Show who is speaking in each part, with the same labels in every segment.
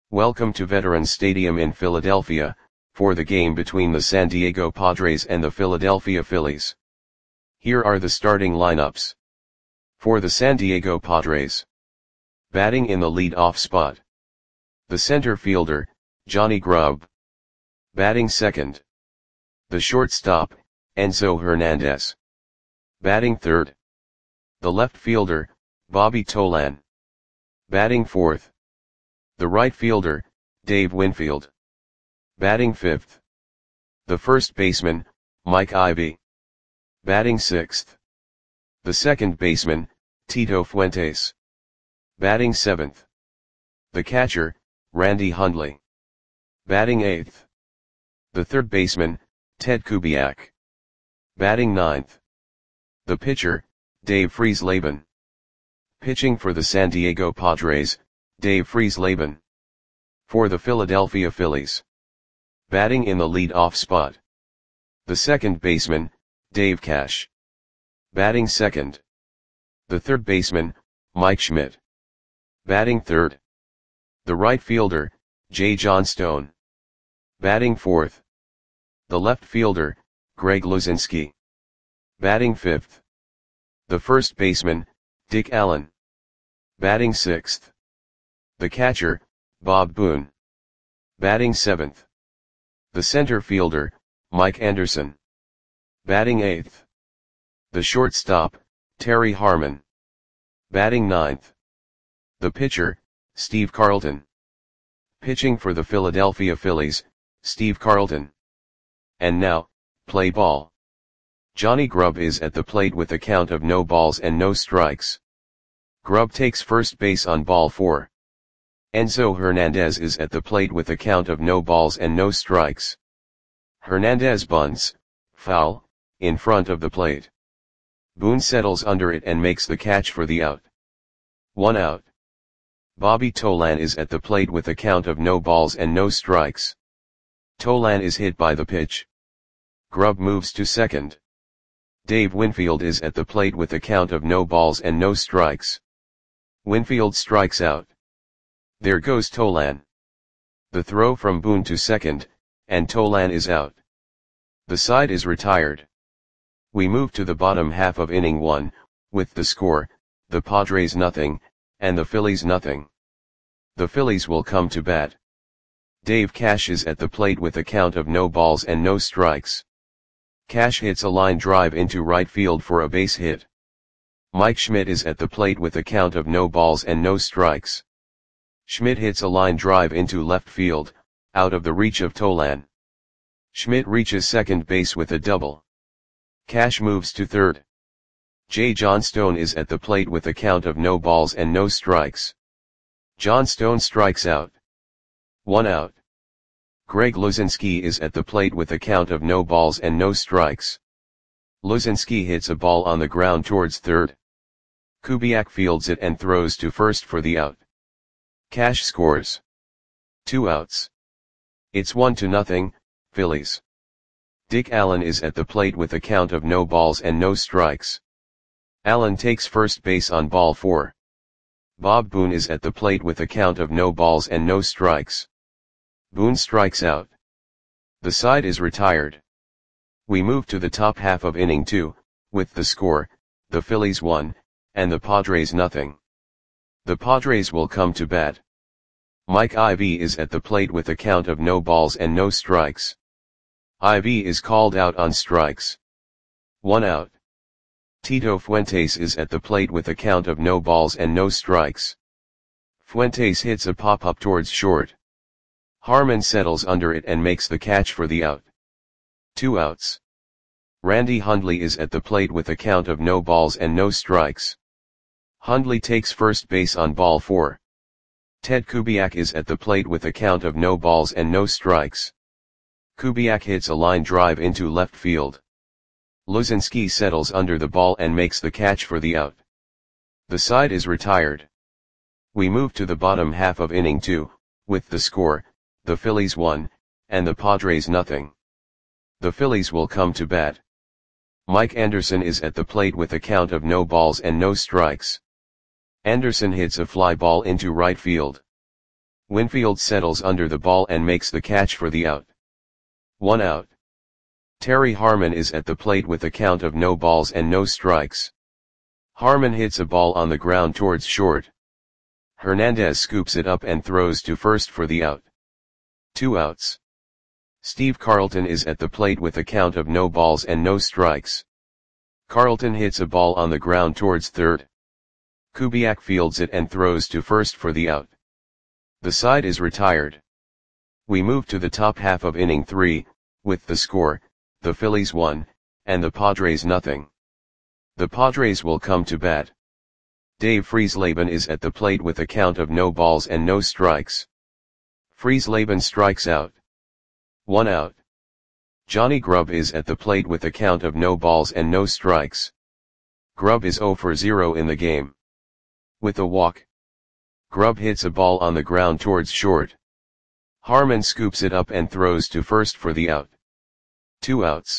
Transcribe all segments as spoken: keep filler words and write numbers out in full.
Speaker 1: Welcome to Veterans Stadium in Philadelphia, for the game between the San Diego Padres and the Philadelphia Phillies. Here are the starting lineups. For the San Diego Padres. Batting in the lead-off spot. The center fielder, Johnny Grubb. Batting second. The shortstop, Enzo Hernandez. Batting third. The left fielder, Bobby Tolan. Batting fourth. The right fielder, Dave Winfield. Batting fifth. The first baseman, Mike Ivy. Batting sixth. The second baseman, Tito Fuentes. Batting seventh. The catcher, Randy Hundley. Batting eighth. The third baseman, Ted Kubiak. Batting ninth. The pitcher, Dave Friesleben. Pitching for the San Diego Padres, Dave Friesleben. For the Philadelphia Phillies. Batting in the lead-off spot. The second baseman, Dave Cash. Batting second. The third baseman, Mike Schmidt. Batting third. The right fielder, Jay Johnstone. Batting fourth. The left fielder, Greg Luzinski. Batting fifth. The first baseman, Dick Allen. Batting sixth. The catcher, Bob Boone. Batting seventh. The center fielder, Mike Anderson. Batting eighth. The shortstop, Terry Harmon. Batting ninth. The pitcher, Steve Carlton. Pitching for the Philadelphia Phillies, Steve Carlton. And now, play ball. Johnny Grubb is at the plate with a count of no balls and no strikes. Grubb takes first base on ball four. Enzo Hernandez is at the plate with a count of no balls and no strikes. Hernandez bunts, foul, in front of the plate. Boone settles under it and makes the catch for the out. One out. Bobby Tolan is at the plate with a count of no balls and no strikes. Tolan is hit by the pitch. Grubb moves to second. Dave Winfield is at the plate with a count of no balls and no strikes. Winfield strikes out. There goes Tolan. The throw from Boone to second, and Tolan is out. The side is retired. We move to the bottom half of inning one, with the score, the Padres nothing, and the Phillies nothing. The Phillies will come to bat. Dave Cash is at the plate with a count of no balls and no strikes. Cash hits a line drive into right field for a base hit. Mike Schmidt is at the plate with a count of no balls and no strikes. Schmidt hits a line drive into left field, out of the reach of Tolan. Schmidt reaches second base with a double. Cash moves to third. Jay Johnstone is at the plate with a count of no balls and no strikes. Johnstone strikes out. One out. Greg Luzinski is at the plate with a count of no balls and no strikes. Luzinski hits a ball on the ground towards third. Kubiak fields it and throws to first for the out. Cash scores. Two outs. It's one to nothing, Phillies. Dick Allen is at the plate with a count of no balls and no strikes. Allen takes first base on ball four. Bob Boone is at the plate with a count of no balls and no strikes. Boone strikes out. The side is retired. We move to the top half of inning two, with the score, the Phillies one, and the Padres nothing. The Padres will come to bat. Mike Ivy is at the plate with a count of no balls and no strikes. Ivy is called out on strikes. One out. Tito Fuentes is at the plate with a count of no balls and no strikes. Fuentes hits a pop-up towards short. Harmon settles under it and makes the catch for the out. Two outs. Randy Hundley is at the plate with a count of no balls and no strikes. Hundley takes first base on ball four. Ted Kubiak is at the plate with a count of no balls and no strikes. Kubiak hits a line drive into left field. Luzinski settles under the ball and makes the catch for the out. The side is retired. We move to the bottom half of inning two, with the score, the Phillies one, and the Padres nothing. The Phillies will come to bat. Mike Anderson is at the plate with a count of no balls and no strikes. Anderson hits a fly ball into right field. Winfield settles under the ball and makes the catch for the out. One out. Terry Harmon is at the plate with a count of no balls and no strikes. Harmon hits a ball on the ground towards short. Hernandez scoops it up and throws to first for the out. Two outs. Steve Carlton is at the plate with a count of no balls and no strikes. Carlton hits a ball on the ground towards third. Kubiak fields it and throws to first for the out. The side is retired. We move to the top half of inning three, with the score, the Phillies one, and the Padres nothing. The Padres will come to bat. Dave Friesleben is at the plate with a count of no balls and no strikes. Friesleben strikes out. One out. Johnny Grubb is at the plate with a count of no balls and no strikes. Grubb is zero for zero in the game. With a walk. Grubb hits a ball on the ground towards short. Harmon scoops it up and throws to first for the out. Two outs.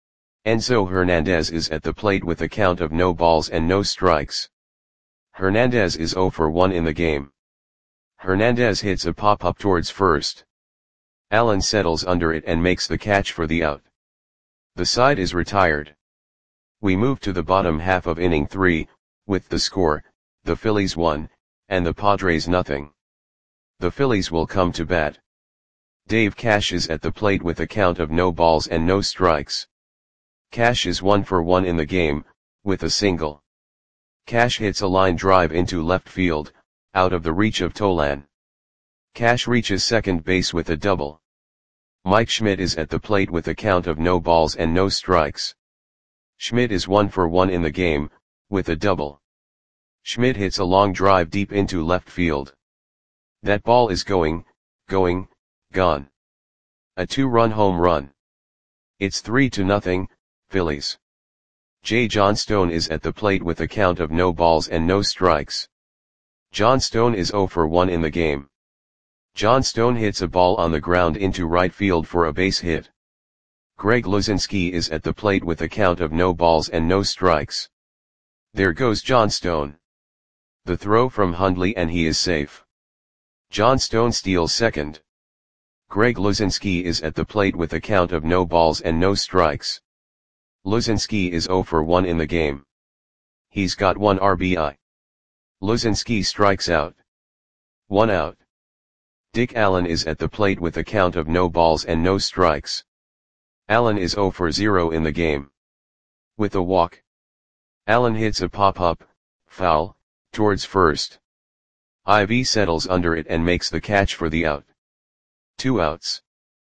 Speaker 1: Enzo Hernandez is at the plate with a count of no balls and no strikes. Hernandez is zero for one in the game. Hernandez hits a pop-up towards first. Allen settles under it and makes the catch for the out. The side is retired. We move to the bottom half of inning three, with the score, the Phillies one, and the Padres nothing. The Phillies will come to bat. Dave Cash is at the plate with a count of no balls and no strikes. Cash is one for one in the game, with a single. Cash hits a line drive into left field, out of the reach of Tolan. Cash reaches second base with a double. Mike Schmidt is at the plate with a count of no balls and no strikes. Schmidt is one for one in the game, with a double. Schmidt hits a long drive deep into left field. That ball is going, going, gone. A two-run home run. It's three to nothing, Phillies. Jay Johnstone is at the plate with a count of no balls and no strikes. Johnstone is zero for one in the game. Johnstone hits a ball on the ground into right field for a base hit. Greg Luzinski is at the plate with a count of no balls and no strikes. There goes Johnstone. The throw from Hundley and he is safe. Johnstone steals second. Greg Luzinski is at the plate with a count of no balls and no strikes. Luzinski is zero for one in the game. He's got one R B I. Luzinski strikes out. One out. Dick Allen is at the plate with a count of no balls and no strikes. Allen is zero for zero in the game. With a walk. Allen hits a pop-up, foul, towards first. Ivy settles under it and makes the catch for the out. Two outs.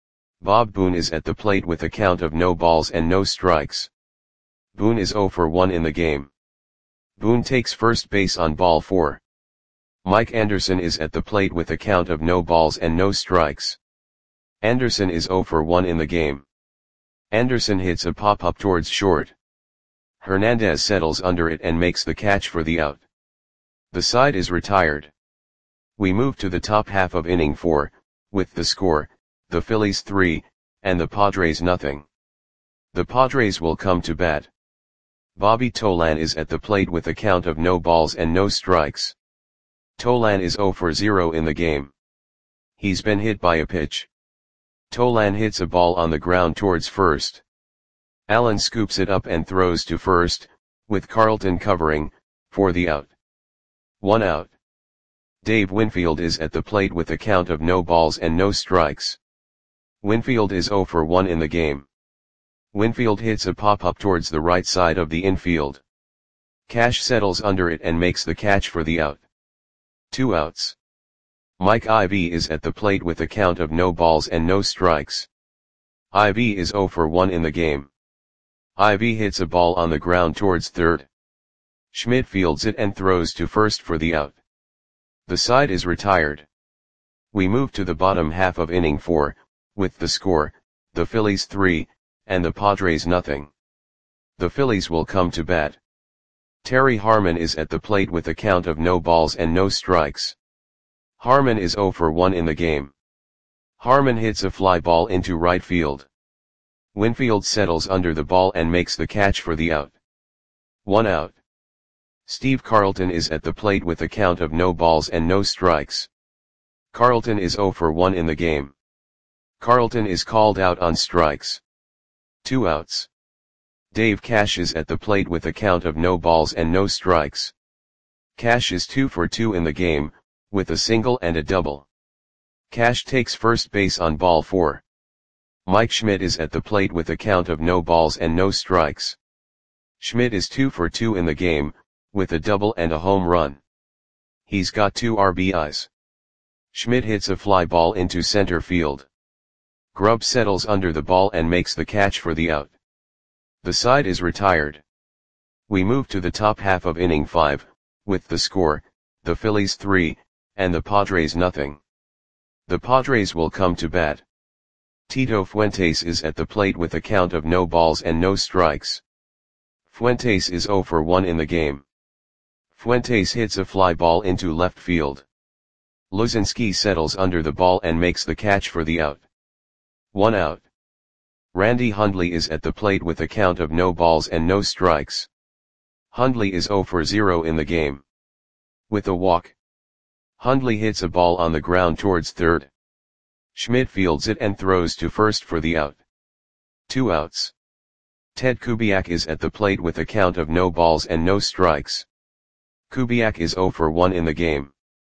Speaker 1: Bob Boone is at the plate with a count of no balls and no strikes. Boone is zero for one in the game. Boone takes first base on ball four. Mike Anderson is at the plate with a count of no balls and no strikes. Anderson is zero for one in the game. Anderson hits a pop-up towards short. Hernandez settles under it and makes the catch for the out. The side is retired. We move to the top half of inning four, with the score, the Phillies three, and the Padres nothing. The Padres will come to bat. Bobby Tolan is at the plate with a count of no balls and no strikes. Tolan is zero for zero in the game. He's been hit by a pitch. Tolan hits a ball on the ground towards first. Allen scoops it up and throws to first, with Carlton covering, for the out. One out. Dave Winfield is at the plate with a count of no balls and no strikes. Winfield is zero for one in the game. Winfield hits a pop-up towards the right side of the infield. Cash settles under it and makes the catch for the out. Two outs. Mike Ivy is at the plate with a count of no balls and no strikes. Ivy is zero for one in the game. Ivy hits a ball on the ground towards third. Schmidt fields it and throws to first for the out. The side is retired. We move to the bottom half of inning four, with the score, the Phillies three, and the Padres nothing. The Phillies will come to bat. Terry Harmon is at the plate with a count of no balls and no strikes. Harmon is zero for one in the game. Harmon hits a fly ball into right field. Winfield settles under the ball and makes the catch for the out. One out. Steve Carlton is at the plate with a count of no balls and no strikes. Carlton is zero for one in the game. Carlton is called out on strikes. Two outs. Dave Cash is at the plate with a count of no balls and no strikes. Cash is two for two in the game, with a single and a double. Cash takes first base on ball four. Mike Schmidt is at the plate with a count of no balls and no strikes. Schmidt is two for two in the game, with a double and a home run. He's got two R B Is. Schmidt hits a fly ball into center field. Grubb settles under the ball and makes the catch for the out. The side is retired. We move to the top half of inning five, with the score, the Phillies three, and the Padres nothing. The Padres will come to bat. Tito Fuentes is at the plate with a count of no balls and no strikes. Fuentes is zero for one in the game. Fuentes hits a fly ball into left field. Luzinski settles under the ball and makes the catch for the out. One out. Randy Hundley is at the plate with a count of no balls and no strikes. Hundley is zero for zero in the game. With a walk. Hundley hits a ball on the ground towards third. Schmidt fields it and throws to first for the out. Two outs. Ted Kubiak is at the plate with a count of no balls and no strikes. Kubiak is zero for one in the game.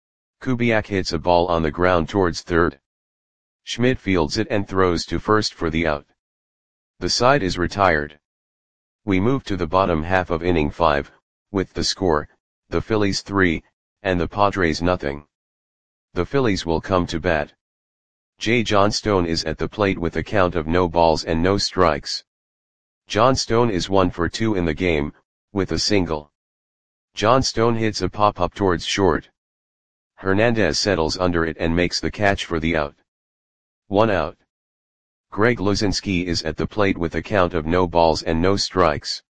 Speaker 1: Kubiak hits a ball on the ground towards third. Schmidt fields it and throws to first for the out. The side is retired. We move to the bottom half of inning five, with the score, the Phillies three, and the Padres nothing. The Phillies will come to bat. Jay Johnstone is at the plate with a count of no balls and no strikes. Johnstone is one for two in the game, with a single. Johnstone hits a pop-up towards short. Hernandez settles under it and makes the catch for the out. One out. Greg Luzinski is at the plate with a count of no balls and no strikes.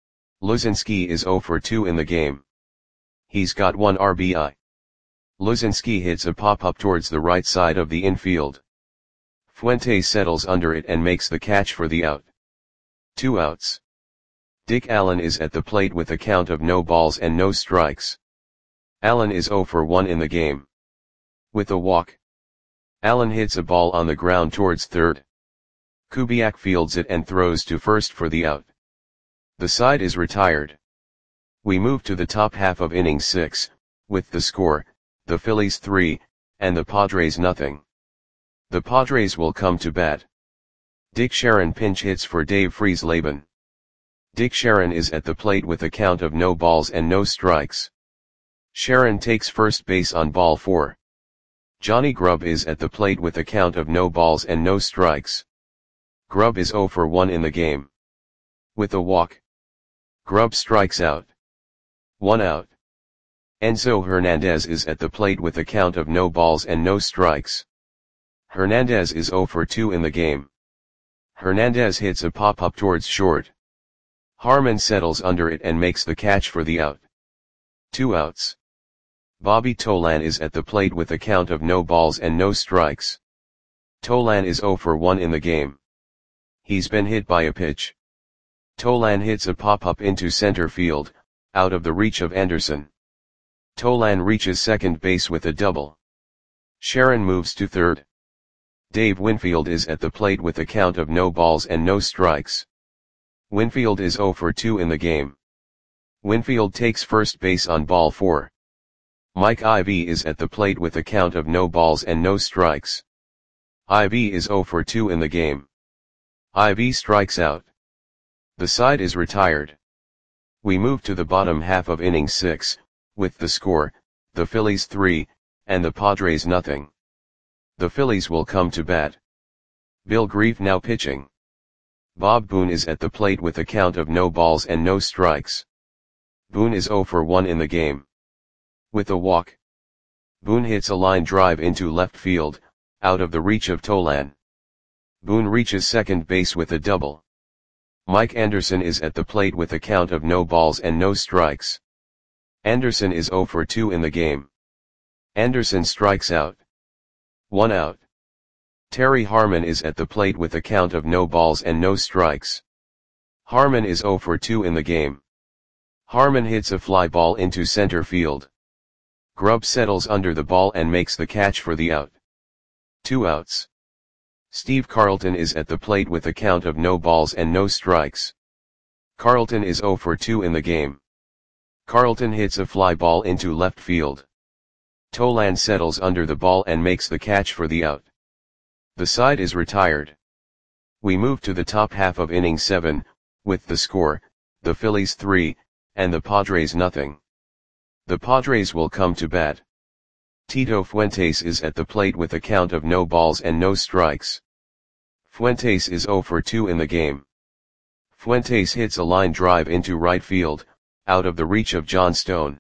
Speaker 1: Luzinski is zero for two in the game. He's got one R B I. Luzinski hits a pop-up towards the right side of the infield. Fuentes settles under it and makes the catch for the out. Two outs. Dick Allen is at the plate with a count of no balls and no strikes. Allen is zero for one in the game. With a walk. Allen hits a ball on the ground towards third. Kubiak fields it and throws to first for the out. The side is retired. We move to the top half of inning six, with the score, the Phillies three, and the Padres nothing. The Padres will come to bat. Dick Sharon pinch hits for Dave Friesleben. Dick Sharon is at the plate with a count of no balls and no strikes. Sharon takes first base on ball four. Johnny Grubb is at the plate with a count of no balls and no strikes. Grubb is zero for one in the game. With a walk. Grubb strikes out. One out. Enzo Hernandez is at the plate with a count of no balls and no strikes. Hernandez is zero for two in the game. Hernandez hits a pop-up towards short. Harmon settles under it and makes the catch for the out. Two outs. Bobby Tolan is at the plate with a count of no balls and no strikes. Tolan is zero for one in the game. He's been hit by a pitch. Tolan hits a pop-up into center field, out of the reach of Anderson. Tolan reaches second base with a double. Sharon moves to third. Dave Winfield is at the plate with a count of no balls and no strikes. Winfield is zero for two in the game. Winfield takes first base on ball four. Mike Ivy is at the plate with a count of no balls and no strikes. Ivy is zero for two in the game. Ivy strikes out. The side is retired. We move to the bottom half of inning six, with the score, the Phillies three, and the Padres nothing. The Phillies will come to bat. Bill Grief now pitching. Bob Boone is at the plate with a count of no balls and no strikes. Boone is zero for one in the game. With a walk. Boone hits a line drive into left field, out of the reach of Tolan. Boone reaches second base with a double. Mike Anderson is at the plate with a count of no balls and no strikes. Anderson is zero for two in the game. Anderson strikes out. One out. Terry Harmon is at the plate with a count of no balls and no strikes. Harmon is zero for two in the game. Harmon hits a fly ball into center field. Grubb settles under the ball and makes the catch for the out. Two outs. Steve Carlton is at the plate with a count of no balls and no strikes. Carlton is oh for two in the game. Carlton hits a fly ball into left field. Tolan settles under the ball and makes the catch for the out. The side is retired. We move to the top half of inning seven, with the score, the Phillies three, and the Padres nothing. The Padres will come to bat. Tito Fuentes is at the plate with a count of no balls and no strikes. Fuentes is oh for two in the game. Fuentes hits a line drive into right field, out of the reach of John Stone.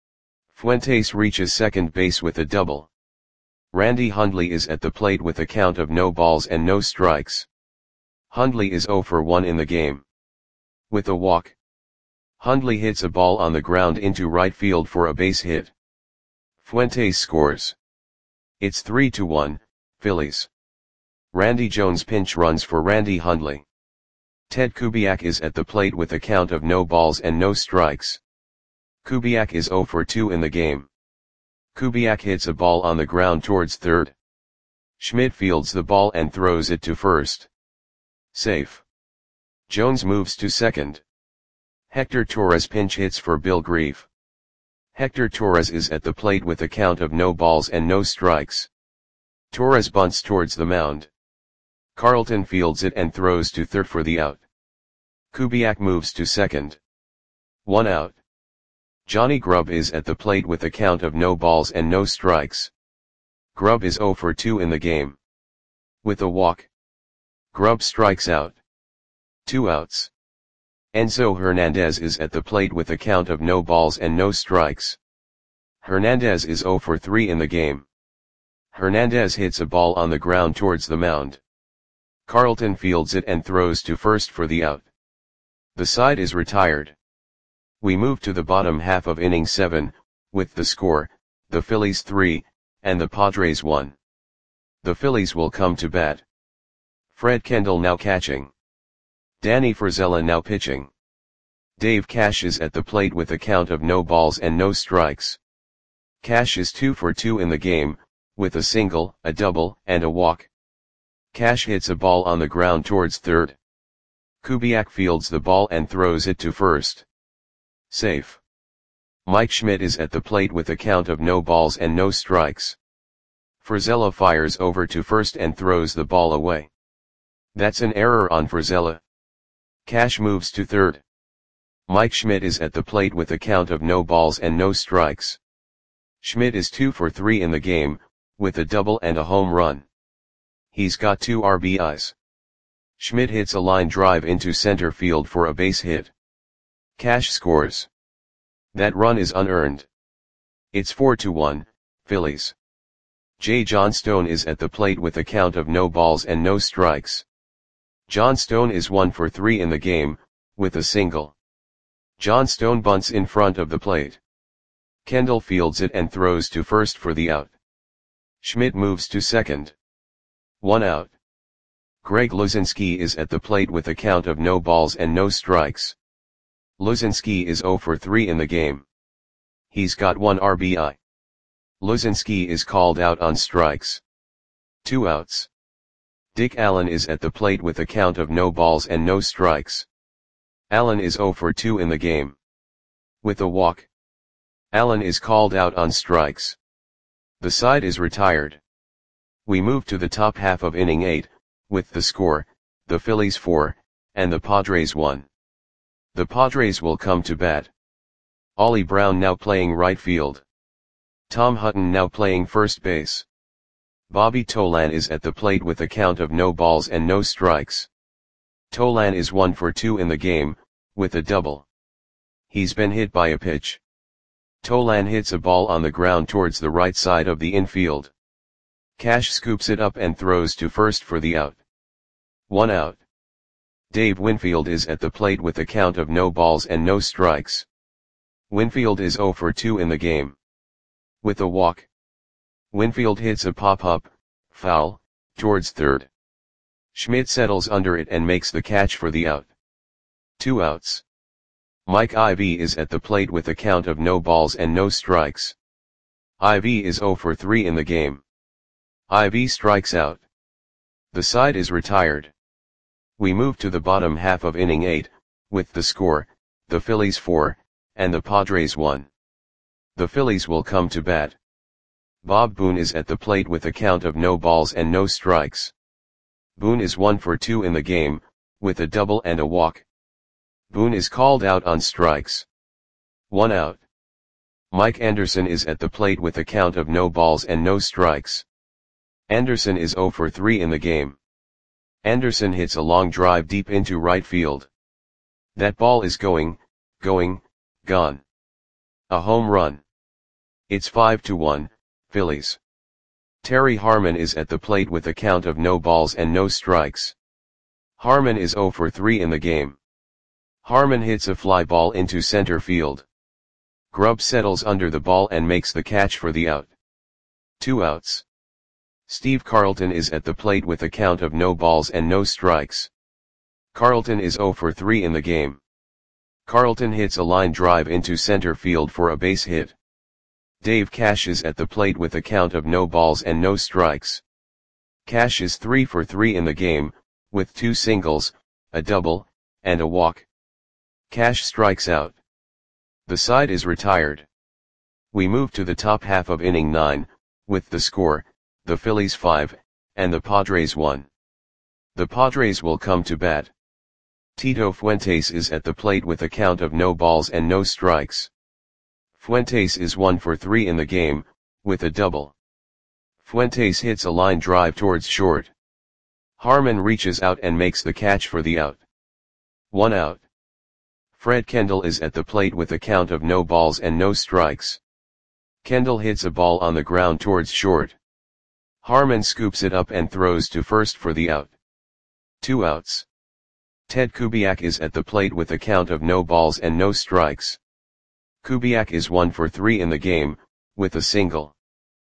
Speaker 1: Fuentes reaches second base with a double. Randy Hundley is at the plate with a count of no balls and no strikes. Hundley is oh for one in the game. With a walk, Hundley hits a ball on the ground into right field for a base hit. Fuentes scores. It's three to one, Phillies. Randy Jones pinch runs for Randy Hundley. Ted Kubiak is at the plate with a count of no balls and no strikes. Kubiak is oh for two in the game. Kubiak hits a ball on the ground towards third. Schmidt fields the ball and throws it to first. Safe. Jones moves to second. Hector Torres pinch hits for Bill Grief. Hector Torres is at the plate with a count of no balls and no strikes. Torres bunts towards the mound. Carlton fields it and throws to third for the out. Kubiak moves to second. One out. Johnny Grubb is at the plate with a count of no balls and no strikes. Grubb is oh for two in the game. With a walk, Grubb strikes out. Two outs. Enzo Hernandez is at the plate with a count of no balls and no strikes. Hernandez is oh for three in the game. Hernandez hits a ball on the ground towards the mound. Carlton fields it and throws to first for the out. The side is retired. We move to the bottom half of inning seven, with the score, the Phillies three, and the Padres one. The Phillies will come to bat. Fred Kendall now catching. Danny Frizella now pitching. Dave Cash is at the plate with a count of no balls and no strikes. Cash is two for two in the game, with a single, a double, and a walk. Cash hits a ball on the ground towards third. Kubiak fields the ball and throws it to first. Safe. Mike Schmidt is at the plate with a count of no balls and no strikes. Frizella fires over to first and throws the ball away. That's an error on Frizella. Cash moves to third. Mike Schmidt is at the plate with a count of no balls and no strikes. Schmidt is two for three in the game, with a double and a home run. He's got two R B Is. Schmidt hits a line drive into center field for a base hit. Cash scores. That run is unearned. It's four to one, Phillies. J. John Stone is at the plate with a count of no balls and no strikes. John Stone is one for three in the game, with a single. John Stone bunts in front of the plate. Kendall fields it and throws to first for the out. Schmidt moves to second. One out. Greg Luzinski is at the plate with a count of no balls and no strikes. Luzinski is oh for three in the game. He's got one R B I. Luzinski is called out on strikes. Two outs. Dick Allen is at the plate with a count of no balls and no strikes. Allen is oh for two in the game. With a walk, Allen is called out on strikes. The side is retired. We move to the top half of inning eight, with the score, the Phillies four, and the Padres one. The Padres will come to bat. Ollie Brown now playing right field. Tom Hutton now playing first base. Bobby Tolan is at the plate with a count of no balls and no strikes. Tolan is one for two in the game, with a double. He's been hit by a pitch. Tolan hits a ball on the ground towards the right side of the infield. Cash scoops it up and throws to first for the out. One out. Dave Winfield is at the plate with a count of no balls and no strikes. Winfield is oh for two in the game. With a walk, Winfield hits a pop-up, foul, towards third. Schmidt settles under it and makes the catch for the out. Two outs. Mike Ivey is at the plate with a count of no balls and no strikes. Ivy is zero for three in the game. Ivy strikes out. The side is retired. We move to the bottom half of inning eight, with the score, the Phillies four, and the Padres one. The Phillies will come to bat. Bob Boone is at the plate with a count of no balls and no strikes. Boone is one for two in the game, with a double and a walk. Boone is called out on strikes. One out. Mike Anderson is at the plate with a count of no balls and no strikes. Anderson is zero for three in the game. Anderson hits a long drive deep into right field. That ball is going, going, gone. A home run. It's five to one, Phillies. Terry Harmon is at the plate with a count of no balls and no strikes. Harmon is zero for three in the game. Harmon hits a fly ball into center field. Grubb settles under the ball and makes the catch for the out. Two outs. Steve Carlton is at the plate with a count of no balls and no strikes. Carlton is zero for three in the game. Carlton hits a line drive into center field for a base hit. Dave Cash is at the plate with a count of no balls and no strikes. Cash is three for three in the game, with two singles, a double, and a walk. Cash strikes out. The side is retired. We move to the top half of inning nine, with the score, the Phillies five, and the Padres one. The Padres will come to bat. Tito Fuentes is at the plate with a count of no balls and no strikes. Fuentes is one for three in the game, with a double. Fuentes hits a line drive towards short. Harmon reaches out and makes the catch for the out. One out. Fred Kendall is at the plate with a count of no balls and no strikes. Kendall hits a ball on the ground towards short. Harmon scoops it up and throws to first for the out. Two outs. Ted Kubiak is at the plate with a count of no balls and no strikes. Kubiak is one for three in the game, with a single.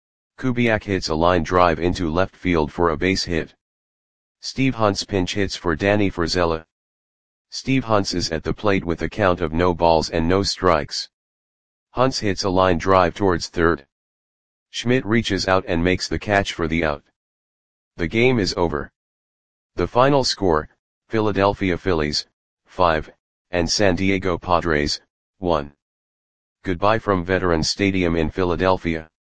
Speaker 1: Kubiak hits a line drive into left field for a base hit. Steve Huntz pinch hits for Danny Frizella. Steve Huntz is at the plate with a count of no balls and no strikes. Huntz hits a line drive towards third. Schmidt reaches out and makes the catch for the out. The game is over. The final score, Philadelphia Phillies, five, and San Diego Padres, one. Goodbye from Veterans Stadium in Philadelphia.